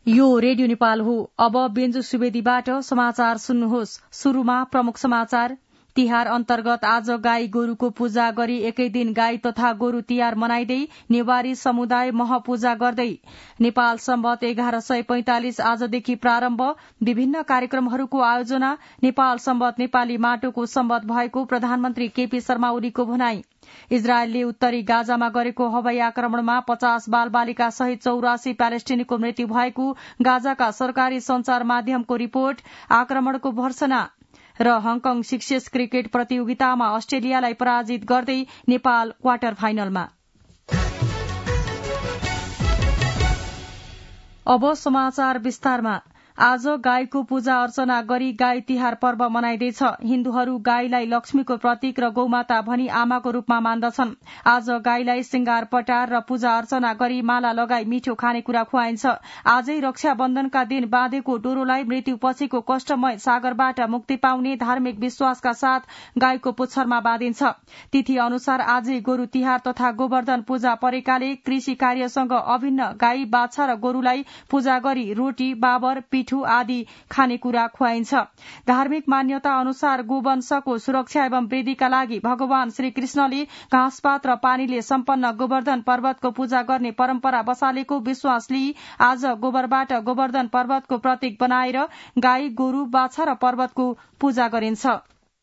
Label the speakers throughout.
Speaker 1: यो रेडियो नेपाल हो। अब बेन्जु सुवेदीबाट समाचार सुन्नुहोस्। शुरूमा प्रमुख समाचार। तिहार अन्तर्गत आज गाई गोरुको पूजा गरी एकै दिन गाई तथा गोरु तिहार मनाइदै नेवारी समुदाय महपूजा गर्दै। नेपाल सम्वत 1145 आजदेखि प्रारम्भ, विभिन्न कार्यक्रमहरूको आयोजना। नेपाल सम्वत नेपाली माटोको सम्वत भएको प्रधानमन्त्री केपी शर्मा ओलीको भनाई। इजरायलले उत्तरी गाजामा गरेको हवाई आक्रमणमा 50 बालबालिका सहित 84 प्यालेस्टिनीको मृत्यु भएको गाजाका सरकारी संचार माध्यमको रिपोर्ट। आक्रमणको भर्सना। र हङकङ सिक्सेस क्रिकेट प्रतियोगितामा अस्ट्रेलियालाई पराजित गर्दै नेपाल क्वार्टर फाइनलमा। अब समाचार विस्तारमा। आज गाईको पूजा अर्चना गरी गाई तिहार पर्व मनाइँदैछ। हिन्दूहरू गाईलाई लक्ष्मीको प्रतीक र गौमाता भनी आमाको रूपमा मान्दछन्। आज गाईलाई श्रृंगार पटार र पूजा अर्चना गरी माला लगाई मिठो खानेकुरा खुवाइन्छ। आजै रक्षाबन्धनका दिन बाँधेको डोरोलाई मृत्यु पछिको कष्टमय सागरबाट मुक्ति पाउने धार्मिक विश्वासका साथ गाईको पुच्छरमा बाँधिन्छ। तिथि अनुसार आजै गोरु तिहार तथा गोवर्धन पूजा परेकाले कृषि कार्यसँग अभिन्न गाई बाछा र गोरुलाई पूजा गरी रोटी बाबर पिठू आदि खानेकुरा खुवाइन्छ। धार्मिक मान्यता अनुसार गोवंशको सुरक्षा एवं वृद्धिका लागि भगवान श्री कृष्णले घाँसपात र पानीले सम्पन्न गोवर्धन पर्वतको पूजा गर्ने परम्परा बसालेको विश्वास लिई आज गोबरबाट गोवर्धन पर्वतको प्रतीक बनाएर गाई गोरु बाछा र पर्वतको पूजा गरिन्छ।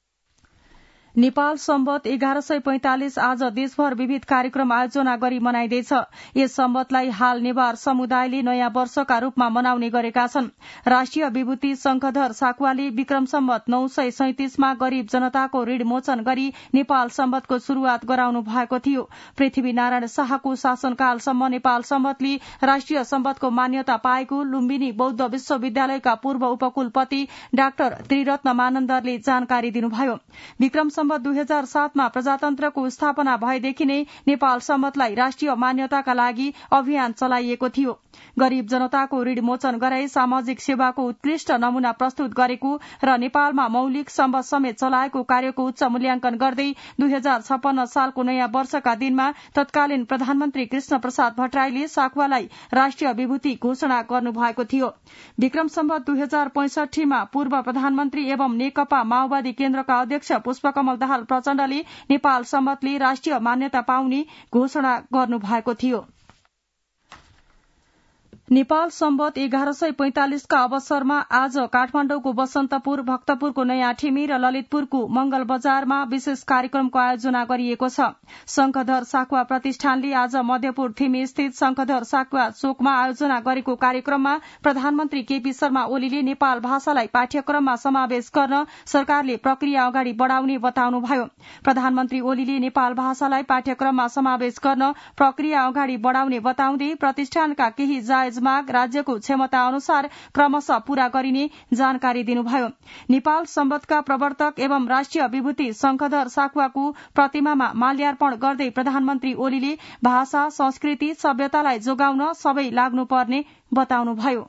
Speaker 1: नेपाल सम्वत 1145 आज देशभर विविध कार्यक्रम आयोजना गरी मनाइँदैछ। यस सम्वतलाई हाल नेवार समुदायले नयाँ वर्षका रूपमा मनाउने गरेका छन्। राष्ट्रिय विभूति शंखधर साकुवाले विक्रम सम्वत 937मा गरीब जनताको ऋण मोचन गरी नेपाल सम्वतको शुरूआत गराउनु भएको थियो। पृथ्वीनारायण शाहको शासनकालसम्म नेपाल सम्वतले राष्ट्रिय सम्वतको मान्यता पाएको लुम्बिनी बौद्ध विश्वविद्यालयका पूर्व उपकुलपति डाक्टर त्रिरत्न मानन्दरले जानकारी दिनुभयो। विक्रम सम्वत 2007मा प्रजातन्त्रको स्थापना भएदेखि नै नेपाल सम्वतलाई राष्ट्रिय मान्यताका लागि अभियान चलाइएको थियो। गरीब जनताको ऋण मोचन गराई सामाजिक सेवाको उत्कृष्ट नमूना प्रस्तुत गरेको र नेपालमा मौलिक सम्वत समेत चलाएको कार्यको उच्च मूल्याङ्कन गर्दै 2056 सालको नयाँ वर्षका दिनमा तत्कालीन प्रधानमन्त्री कृष्ण प्रसाद भट्टराईले साकुवालाई राष्ट्रिय विभूति घोषणा गर्नुभएको थियो। विक्रम सम्वत 2065मा पूर्व प्रधानमन्त्री एवं नेकपा माओवादी केन्द्रका अध्यक्ष पुष्पकमल दाहाल प्रचण्डले नेपाल सम्वतले राष्ट्रिय मान्यता पाउने घोषणा गर्नुभएको थियो। नेपाल सम्वत 1145 का अवसरमा आज काठमाडौँको बसन्तपुर, भक्तपुरको नयाँ ठिमी र ललितपुरको मंगल बजारमा विशेष कार्यक्रमको आयोजना गरिएको छ। शंखधर साकुवा प्रतिष्ठानले आज मध्यपुर थिमी स्थित शंखधर साकुवा चोकमा आयोजना गरेको कार्यक्रममा प्रधानमन्त्री केपी शर्मा ओलीले नेपाल भाषालाई पाठ्यक्रममा समावेश गर्न सरकारले प्रक्रिया अगाडि बढ़ाउने बताउनुभयो। प्रधानमन्त्री ओलीले नेपाल भाषालाई पाठ्यक्रममा समावेश गर्न प्रक्रिया अगाडि बढ़ाउने बताउँदै प्रतिष्ठानका केही जायज माग राज्यको क्षमता अनुसार क्रमशः पूरा गरिने जानकारी दिनुभयो। नेपाल सम्वतका प्रवर्तक एवं राष्ट्रिय विभूति शंखधर साकुवाको प्रतिमामा माल्यार्पण गर्दै प्रधानमन्त्री ओलीले भाषा, संस्कृति, सभ्यतालाई जोगाउन सबै लाग्नुपर्ने बताउनुभयो।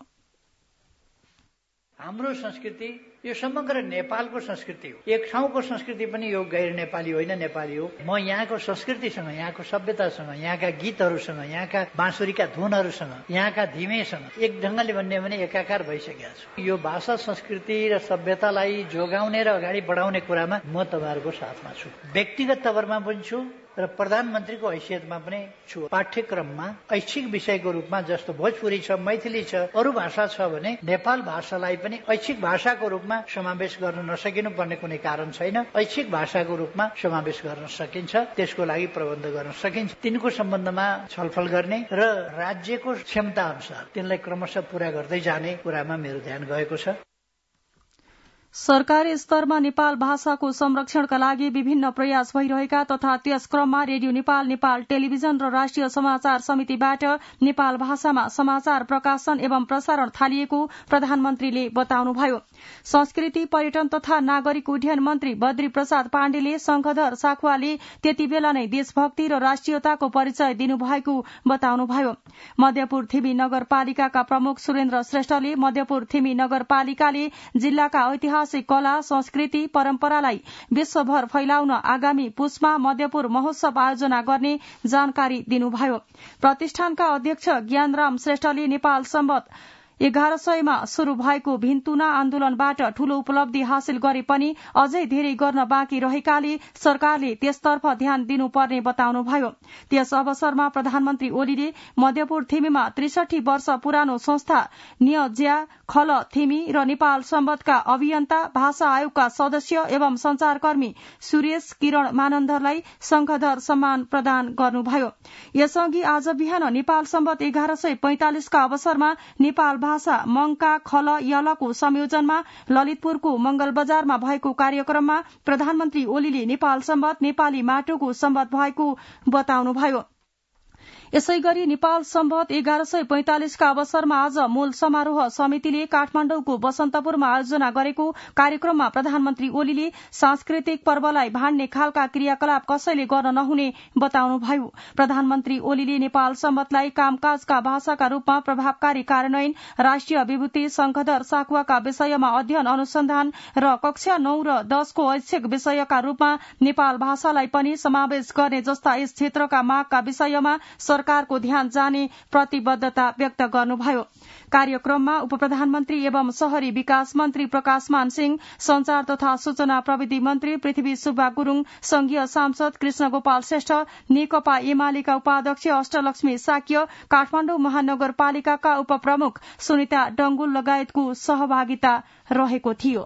Speaker 2: हाम्रो संस्कृति यो समग्र नेपालको संस्कृति हो। एक ठाउँको संस्कृति पनि यो गैर नेपाली होइन, नेपाली हो। म यहाँको संस्कृतिसँग, यहाँको सभ्यतासँग, यहाँका गीतहरूसँग, यहाँका बाँसुरीका धुनहरूसँग, यहाँका धिमेसँग एक ढंगले भन्ने भने एकाकार भइसकेका छु। यो भाषा, संस्कृति र सभ्यतालाई जोगाउने र अगाडि बढाउने कुरामा म तपाईहरुको साथमा छु। व्यक्तिगत तवरमा पनि छु र प्रधानमन्त्रीको हैसियतमा पनि छु। पाठ्यक्रममा ऐच्छिक विषयको रूपमा जस्तो भोजपुरी छ, मैथिली छ, अरू भाषा छ भने नेपाल भाषालाई पनि ऐच्छिक भाषाको रूपमा समावेश गर्न नसकिनु पर्ने कुनै कारण छैन। ऐच्छिक भाषाको रूपमा समावेश गर्न सकिन्छ, त्यसको लागि प्रबन्ध गर्न सकिन्छ। तिनको सम्बन्धमा छलफल गर्ने र राज्यको क्षमता अनुसार तिनलाई क्रमशः पूरा गर्दै जाने कुरामा मेरो ध्यान गएको छ।
Speaker 1: सरकारी स्तरमा नेपाल भाषाको संरक्षणका लागि विभिन्न प्रयास भइरहेका तथा त्यस क्रममा रेडियो नेपाल, नेपाल टेलिभिजन र राष्ट्रिय समाचार समितिबाट नेपाल भाषामा समाचार प्रकाशन एवं प्रसारण थालिएको प्रधानमन्त्रीले बताउनुभयो। संस्कृति, पर्यटन तथा नागरिक उड्डयन मन्त्री बद्री प्रसाद पाण्डेले शंखधर साकुवाले त्यति बेला नै देशभक्ति र राष्ट्रियताको परिचय दिनुभएको बताउनुभयो। मध्यपुर थिमी नगरपालिकाका प्रमुख सुरेन्द्र श्रेष्ठले मध्यपुर थिमी नगरपालिकाले जिल्लाका ऐतिहासिक कला, संस्कृति, परम्परालाई विश्वभर फैलाउन आगामी पुसमा मध्यपुर महोत्सव आयोजना गर्ने जानकारी दिनुभयो। प्रतिष्ठानका अध्यक्ष ज्ञानराम श्रेष्ठले नेपाल सम्वत 1100 मा शुरू भएको भिन्तुना आन्दोलनबाट ठूलो उपलब्धि हासिल गरे पनि अझै धेरै गर्न बाँकी रहेकाले सरकारले त्यसतर्फ ध्यान दिनुपर्ने बताउनुभयो। त्यस अवसरमा प्रधानमन्त्री ओलीले मध्यपुर थिमीमा 63 वर्ष पुरानो संस्था नियज्या खल थिमी र नेपाल सम्बन्धका अभियन्ता, भाषा आयोगका सदस्य एवं संचारकर्मी सुरेश किरण मानन्दरलाई शंखधर सम्मान प्रदान गर्नुभयो। यसअघि आज बिहान नेपाल सम्बन्ध 1145 का अवसरमा नेपाल भाषा मंका खल यलको संयोजनमा ललितपुरको मंगल बजारमा भएको कार्यक्रममा प्रधानमन्त्री ओलीले नेपाल सम्बन्ध नेपाली माटोको सम्बन्ध भएको बताउनुभयो। यसै गरी नेपाल सम्बन्ध 1145 का अवसरमा आज मूल समारोह समितिले काठमाडौँको बसन्तपुरमा आयोजना गरेको कार्यक्रममा प्रधानमन्त्री ओलीले सांस्कृतिक पर्वलाई भान्ने खालका क्रियाकलाप कसैले गर्न नहुने बताउनुभयो। प्रधानमन्त्री ओलीले नेपाल सम्बन्धलाई कामकाजका भाषाका रूपमा प्रभावकारी कार्यान्वयन, राष्ट्रिय विभूति शंखधर साकुवाका विषयमा अध्ययन अनुसन्धान र कक्षा 9 र 10 को ऐच्छिक विषयका रूपमा नेपाल भाषालाई पनि समावेश गर्ने जस्ता यस क्षेत्रका मागका विषयमा सरकारको ध्यान जाने प्रतिबद्धता व्यक्त गर्नुभयो। कार्यक्रममा उपप्रधानमन्त्री एवं शहरी विकास मन्त्री प्रकाशमान सिंह, संचार तथा सूचना प्रविधि मन्त्री पृथ्वी सुब्बा गुरूङ, संघीय सांसद कृष्ण गोपाल श्रेष्ठ, नेकपा एमालेका उपाध्यक्ष अष्टलक्ष्मी साक्य, काठमाडौँ महानगरपालिकाका उपप्रमुख सुनिता डंगुल लगायतको सहभागिता रहेको थियो।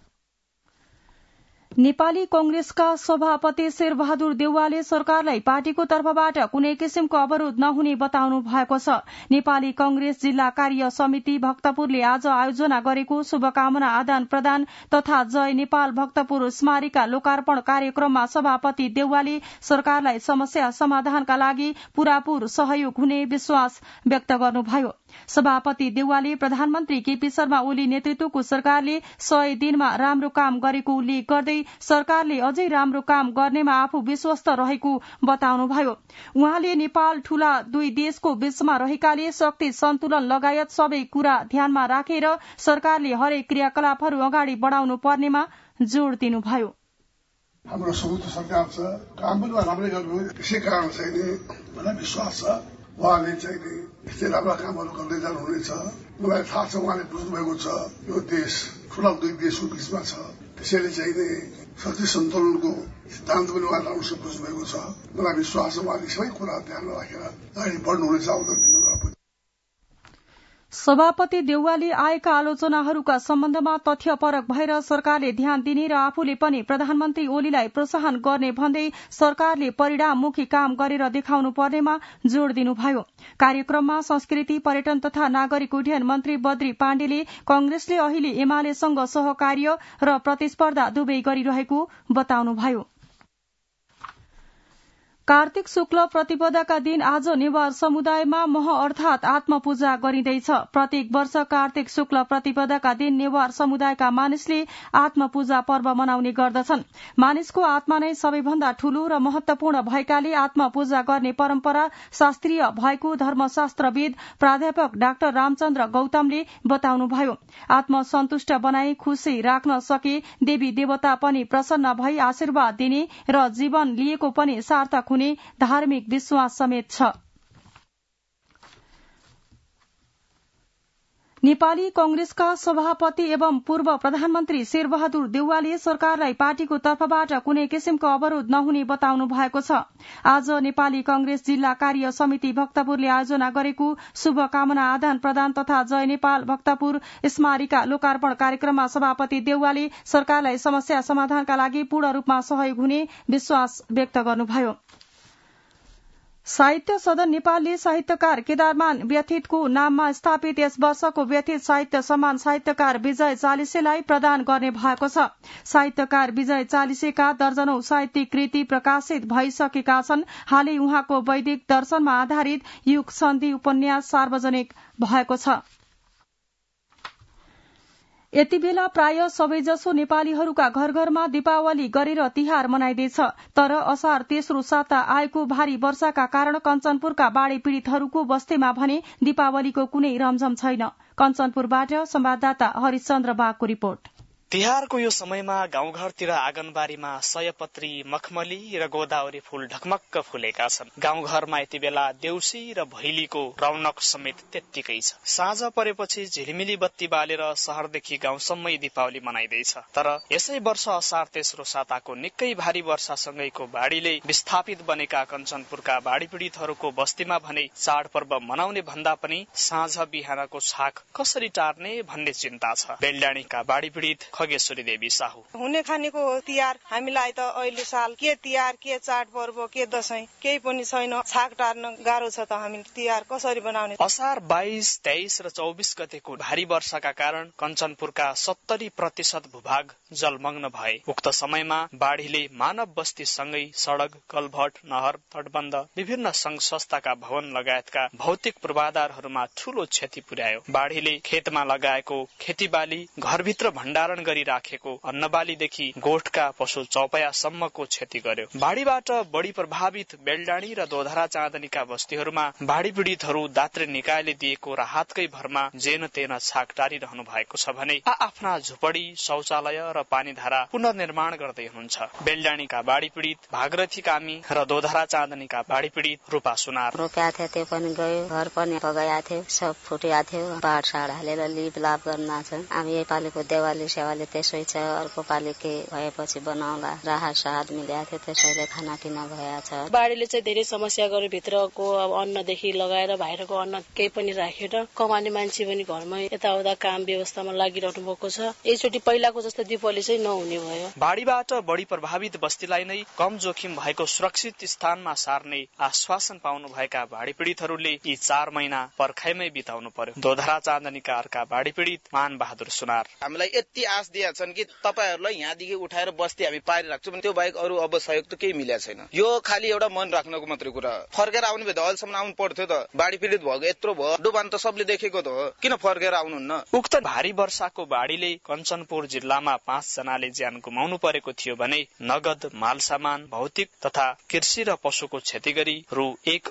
Speaker 1: नेपाली कांग्रेसका सभापति शेरबहादुर देउवाले सरकारलाई पार्टीको तर्फबाट कुनै किसिमको अवरोध नहुने बताउनु भएको छ। नेपाली कांग्रेस जिल्ला कार्य समिति भक्तपुरले आज आयोजना गरेको शुभकामना आदान प्रदान तथा जय नेपाल भक्तपुर स्मारिका लोकार्पण कार्यक्रममा सभापति देउवाले सरकारलाई समस्या समाधानका लागि पूरापूर सहयोग हुने विश्वास व्यक्त गर्नुभयो। सभापति देउवाले प्रधानमन्त्री केपी शर्मा ओली नेतृत्वको सरकारले 100 दिनमा राम्रो काम गरेको उल्लेख गर्दै सरकारले अझै राम्रो काम गर्नेमा आफू विश्वस्त रहेको बताउनुभयो। उहाँले नेपाल ठूला दुई देशको बीचमा रहेकाले शक्ति सन्तुलन लगायत सबै कुरा ध्यानमा राखेर सरकारले हरेक क्रियाकलापहरू अगाडि बढाउनु पर्नेमा जोड़ दिनुभयो।
Speaker 3: हाम्रो संयुक्त सरकार छ, काम पनि राम्रै गर्नु, त्यसै कारण चाहिँ मलाई विश्वास छ उहाँले चाहिँ यस्तै राम्रा कामहरू गर्दै जानुहुनेछ। मलाई थाहा छ उहाँले बुझ्नुभएको छ यो देश ठूला दुई देशको बीचमा छ, त्यसैले चाहिँ शक्ति सन्तुलनको सिद्धान्त पनि उहाँले राम्रोसँग बुझ्नुभएको छ। मलाई विश्वास छ उहाँले सबै कुरा ध्यानमा राखेर अगाडि बढ्नुहुनेछ आउँदो दिनमा पनि।
Speaker 1: सभापति देउवाले आएका आलोचनाहरूका सम्बन्धमा तथ्यपरक भएर सरकारले ध्यान दिने र आफूले पनि प्रधानमन्त्री ओलीलाई प्रोत्साहन गर्ने भन्दै सरकारले परिणाममुखी काम गरेर देखाउनु पर्नेमा जोड़ दिनुभयो। कार्यक्रममा संस्कृति पर्यटन तथा नागरिक उड्डयन मन्त्री बद्री पाण्डेले कांग्रेसले अहिले एमालेसँग सहकार्य र प्रतिस्पर्धा दुवै गरिरहेको बताउनुभयो। कार्तिक शुक्ल प्रतिपदाका दिन आज नेवार समुदायमा मह अर्थात आत्मपूजा गरिँदैछ। प्रत्येक वर्ष कार्तिक शुक्ल प्रतिपदाका दिन नेवार समुदायका मानिसले आत्मपूजा पर्व मनाउने गर्दछन्। मानिसको आत्मा नै सबैभन्दा ठूलो र महत्वपूर्ण भएकाले आत्मपूजा गर्ने परम्परा शास्त्रीय भएको धर्मशास्त्रविद प्राध्यापक डाक्टर रामचन्द्र गौतमले बताउनुभयो। आत्मसन्तुष्ट बनाई खुशी राख्न सके देवी देवता पनि प्रसन्न भई आशीर्वाद दिने र जीवन लिएको पनि सार्थक हुने धार्मिक विश्वास समेत छ। नेपाली कांग्रेसका सभापति एवं पूर्व प्रधानमन्त्री शेरबहादुर देउवाले सरकारलाई पार्टीको तर्फबाट कुनै किसिमको अवरोध नहुने बताउनु भएको छ। आज नेपाली कांग्रेस जिल्ला कार्य समिति भक्तपुरले आयोजना गरेको शुभकामना आदान प्रदान तथा जय नेपाल भक्तपुर स्मारिका लोकार्पण कार्यक्रममा सभापति देउवाले सरकारलाई समस्या समाधानका लागि पूर्ण रूपमा सहयोग हुने विश्वास व्यक्त गर्नुभयो। साहित्य सदन नेपालले साहित्यकार केदारमान व्यथितको नाममा स्थापित यस वर्षको व्यथित साहित्य सम्मान साहित्यकार विजय चालिसेलाई प्रदान गर्ने भएको छ। साहित्यकार विजय चालिसेका दर्जनौं साहित्यिक कृति प्रकाशित भइसकेका छन्। हालै उहाँको वैदिक दर्शनमा आधारित युग सन्धि उपन्यास सार्वजनिक भएको छ। यति बेला प्राय सबैजसो नेपालीहरूका घर घरमा दीपावली गरेर तिहार मनाइदैछ। तर असार तेस्रो साता आएको भारी वर्षाका कारण कञ्चनपुरका बाढ़ी पीड़ितहरूको बस्तीमा भने दीपावलीको कुनै रमझम छैन। कञ्चनपुरबाट संवाददाता हरिशचन्द्र बागको रिपोर्ट।
Speaker 4: तिहारको यो समयमा गाउँघरतिर आँगनबारीमा सयपत्री, मखमली र गोदावरी फूल ढकमक्क फुलेका छन्। गाउँघरमा यति बेला देउसी र भैलीको रौनक समेत त्यत्तिकै छ। साँझ परेपछि झिलिमिली बत्ती बालेर शहरदेखि गाउँसम्मै दीपावली मनाइदैछ। तर यसै वर्ष असार तेस्रो साताको निकै भारी वर्षासँगैको बाढीले विस्थापित बनेका कञ्चनपुरका बाढी पीडितहरूको बस्तीमा भने चाडपर्व मनाउने भन्दा पनि साँझ बिहानको छाक कसरी टार्ने भन्ने चिन्ता छ। बेलडाँडीका बाढी पीडित खगेश्वरी देवी साहू।
Speaker 5: हुने खानेको तिहार हामीलाई त अहिले साल के तिहार के चाडपर्व के दशैं केही पनि छैन। छाक टार्न गाह्रो छ त हामी तिहार कसरी बनाउने।
Speaker 4: असार 22, 23 र 24 गतेको भारी वर्षाका कारण कञ्चनपुरका 70% भूभाग जलमग्न भए। उक्त समयमा बाढीले मानव बस्ती सँगै सड़क, कलभट, नहर, तटबन्ध, विभिन्न संघ संस्थाका भवन लगायतका भौतिक पूर्वाधारहरूमा ठूलो क्षति पुर्यायो। बाढीले खेतमा लगाएको खेतीबाली, घरभित्र भण्डारण गरी राखेको अन्नबालीदेखि गोठका पशु चौपयासम्मको क्षति गर्यो। बाढीबाट बढी प्रभावित बेलडाँडी र दोधरा चाँदनीका बस्तीहरूमा बाढी पीडितहरू दात्री निकायले दिएको राहतकै भरमा जेन तेन छाक टारिरहनु भएको छ भने आफ्ना झुपडी, शौचालय र पानीधारा पुनर्निर्माण गर्दै हुनुहुन्छ। बेलडाँडीका बाढी पीडित भागरथी कामी र दोधरा चाँदनीका बाढी पीडित रूपा सुनार।
Speaker 6: रोप्या थियो त्यो पनि गयो, घर पनि बगाया थियो, सब फुट्या थियो। बाढ साड हालेर लिप लाप गर्न छ। हामी नेपालीको देवाली सेवाले त्यसै छ। अर्को पालि के भएपछि बनाउला। राहत साहत मिल्या थियो, त्यसैले खानापिना भया छ।
Speaker 7: बाढीले चाहिँ धेरै समस्या गर्यो। भित्रको अब अन्नदेखि लगाएर बाहिरको अन्न केही पनि राखेर कमाउने मान्छे पनि घरमै यताउता काम व्यवस्थामा लागिरहनु भएको छ। एकचोटि पहिलाको जस्तो दीपावली चाहिँ नहुने भयो।
Speaker 4: बाढीबाट बढी प्रभावित बस्तीलाई नै कम जोखिम भएको सुरक्षित स्थानमा सार्ने आश्वासन पाउनु भएका बाढी पीडितहरूले यी 4 महिना पर्खाइमै बिताउनु पर्यो। दोधरा चाँदनीका अर्का बाढी पीडित मान बहादुर सुनार।
Speaker 8: हामीलाई यति आश दिएका छन् कि तपाईहरुलाई यहाँदेखि उठाएर बस्ती हामी पारिराख्छौं, त्यो बाहेक अरू अब सहयोग त केही मिलेको छैन। यो खाली एउटा मन राख्नको मात्रै कुरा। फर्केर आउने भए त अहिलेसम्म आउनु पर्थ्यो त। बाढी पीडित भएको यत्रो भयो, डुबान त सबले देखेको त हो, किन फर्केर आउनुहुन्न?
Speaker 4: उक्त भारी वर्षाको बाढीले कञ्चनपुर जिल्लामा 5 जनाले ज्यान गुमाउनु परेको थियो भने नगद, मालसामान, भौतिक तथा कृषि र पशुको क्षति गरी रु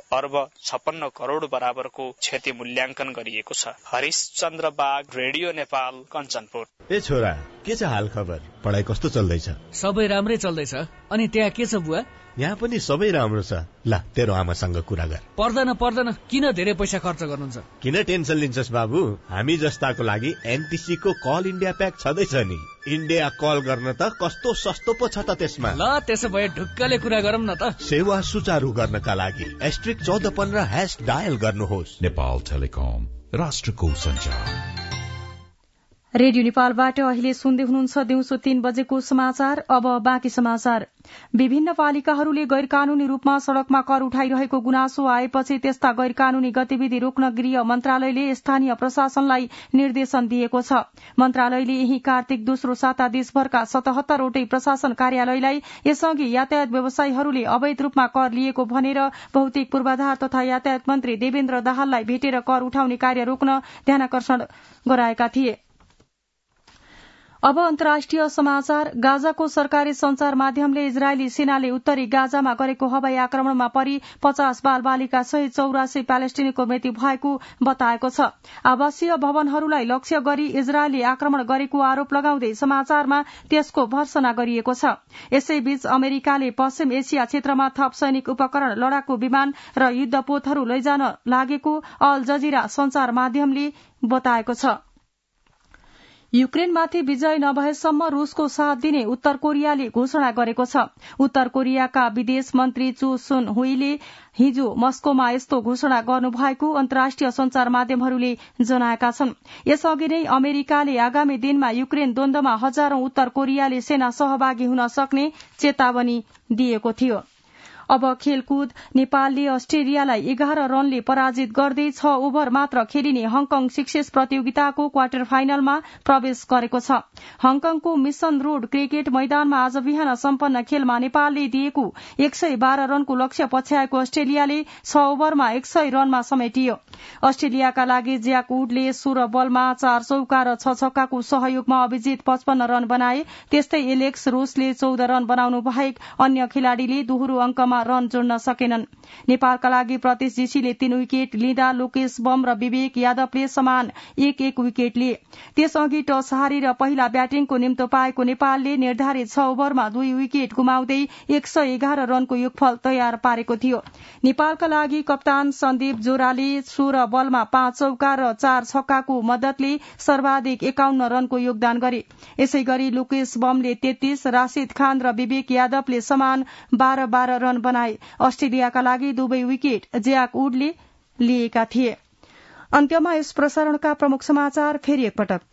Speaker 4: 1,56 करोड बराबरको क्षति मूल्याङ्कन गरिएको छ। हरिशचन्द्र बाग, रेडियो नेपाल, कञ्चनपुर।
Speaker 9: ए छोरा, के छ हाल खबर? पढाइ कस्तो चल्दैछ?
Speaker 10: सबै राम्रै चल्दैछ। अनि त्यहाँ के छ बुवा?
Speaker 9: यहाँ पनि सबै राम्रो छ। ल तेरो आमासँग कुरा गर।
Speaker 10: पर्दैन, किन धेरै पैसा खर्च गर्नुहुन्छ?
Speaker 9: किन टेन्सन लिन्छस् बाबु? हामी जस्ताको लागि एनटिसी को कल इन्डिया प्याक छँदैछ नि। इन्डिया कल गर्न त कस्तो सस्तो पो छ त त्यसमा।
Speaker 10: ल त्यसो भए ढुक्कले कुरा गरौँ न त।
Speaker 9: सेवा सुचारू गर्नका लागि *1415# डायल गर्नुहोस्।
Speaker 11: नेपाल टेलिकम, राष्ट्रको सञ्चार।
Speaker 1: रेडियो नेपालबाट अहिले सुन्दै हुनुहुन्छ दिउँसो 3 बजेको समाचार। अब बाँकी समाचार। विभिन्न पालिकाहरूले गैर कानूनी रूपमा सड़कमा कर उठाइरहेको गुनासो आएपछि त्यस्ता गैर कानूनी गतिविधि रोक्न गृह मन्त्रालयले स्थानीय प्रशासनलाई निर्देशन दिएको छ। मन्त्रालयले यही कार्तिक दोस्रो साता देशभरका 77 वटै प्रशासन कार्यालयलाई यसअघि यातायात व्यवसायीहरूले अवैध रूपमा कर लिएको भनेर भौतिक पूर्वाधार तथा यातायात मन्त्री देवेन्द्र दाहाललाई भेटेर कर उठाउने कार्य रोक्न ध्यानाकर्षण गराएका थिए। अब अन्तर्राष्ट्रिय समाचार। गाजाको सरकारी संचार माध्यमले इजरायली सेनाले उत्तरी गाजामा गरेको हवाई आक्रमणमा परि 50 बालबालिका सहित 84 प्यालेस्टिनीको मृत्यु भएको बताएको छ। आवासीय भवनहरूलाई लक्ष्य गरी इजरायलले आक्रमण गरेको आरोप लगाउँदै समाचारमा त्यसको भर्सना गरिएको छ। यसैबीच अमेरिकाले पश्चिम एसिया क्षेत्रमा थप सैनिक उपकरण, लडाकु विमान र युद्धपोतहरू लैजान लागेको अल जजिरा संचार माध्यमले बताएको छ। युक्रेनमाथि विजय नभएसम्म रूसको साथ दिने उत्तर कोरियाले घोषणा गरेको छ। उत्तर कोरियाका विदेश मन्त्री चो सुन हुईले हिजो मस्कोमा यस्तो घोषणा गर्नुभएको अन्तर्राष्ट्रिय संचार माध्यमहरूले जनाएका छन्। यसअघि नै अमेरिकाले आगामी दिनमा युक्रेन द्वन्द्वमा हजारौं उत्तर कोरियाली सेना सहभागी हुन सक्ने चेतावनी दिएको थियो। अब खेलकुद। नेपालले अस्ट्रेलियालाई 11 रनले पराजित गर्दै 6 ओभर मात्र खेलिने हङकङ सिक्सेस प्रतियोगिताको क्वार्टर फाइनलमा प्रवेश गरेको छ। हङकङको मिशन रोड क्रिकेट मैदानमा आज बिहान सम्पन्न खेलमा नेपालले दिएको 112 रनको लक्ष्य पछ्याएको अस्ट्रेलियाले 6 ओभरमा 100 रनमा समेटियो। अस्ट्रेलियाका लागि ज्याक वुडले 16 बलमा 4 चौका र 6 छक्काको सहयोगमा अभिजित 55 रन बनाए। त्यस्तै एलेक्स रोसले 14 रन बनाउनु बाहेक अन्य खेलाड़ीले दोहोरो अंकमा रन जोड्न सकेनन्। नेपालका लागि प्रतीश जीसीले 3 विकेट लिँदा लोकेश बम र विवेक यादवले समान 1-1 विकेट लिए। त्यसअघि टस हारेर पहिला ब्याटिङको निम्तो पाएको नेपालले निर्धारित 6 ओभरमा 2 विकेट गुमाउँदै 111 रनको योगफल तयार पारेको थियो। नेपालका लागि कप्तान सन्दीप जोराले 16 बलमा 5 चौका र 4 छक्काको मद्दतले सर्वाधिक 51 रनको योगदान गरे। यसै गरी लोकेश बमले 33, राशिद खान र विवेक यादवले समान 12-12 रन बनाए। अस्ट्रेलियाका लागि 2 विकेट ज्याक वुडले लिएका थिए। अन्त्यमा यस प्रसारणका प्रमुख समाचार फेरि एकपटक।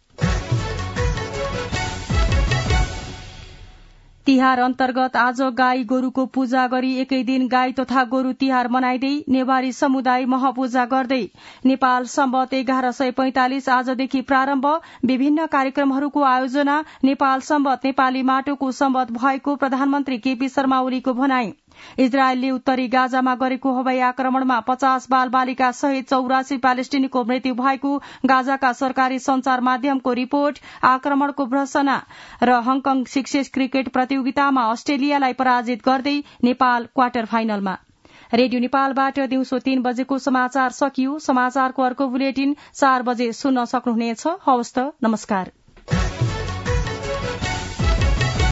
Speaker 1: तिहार अन्तर्गत आज गाई गोरुको पूजा गरी एकै दिन गाई तथा गोरु तिहार मनाइदै नेवारी समुदाय महपूजा गर्दै नेपाल सम्वत 1145 आजदेखि प्रारम्भ। विभिन्न कार्यक्रमहरूको आयोजना। नेपाल सम्वत नेपाली माटोको सम्वत भएको प्रधानमन्त्री केपी शर्मा ओलीको भनाई। इजरायलले उत्तरी गाजामा गरेको हवाई आक्रमणमा 50 बालबालिका सहित 84 प्यालेस्टिनीको मृत्यु भएको गाजाका सरकारी संचार माध्यमको रिपोर्ट। आक्रमणको भर्त्सना र हङकङ सिक्सेस क्रिकेट प्रतियोगितामा अस्ट्रेलियालाई पराजित गर्दै नेपाल क्वार्टर फाइनलमा। रेडियो नेपालबाट दिउँसो 3 बजेको समाचार सकियो। समाचारको अर्को बुलेटिन 4 बजे सुन्न सक्नुहुनेछ। हवस् त, नमस्कार।